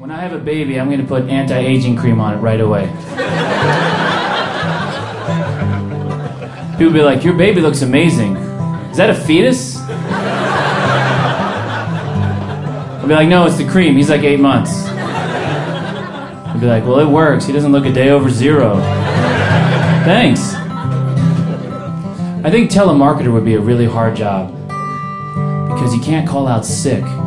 When I have a baby, I'm going to put anti-aging cream on it right away. People be like, your baby looks amazing. Is that a fetus? I'll be like, no, it's the cream. He's like 8 months. I'll be like, well, it works. He doesn't look a day over 0. Thanks. I think telemarketer would be a really hard job because you can't call out sick.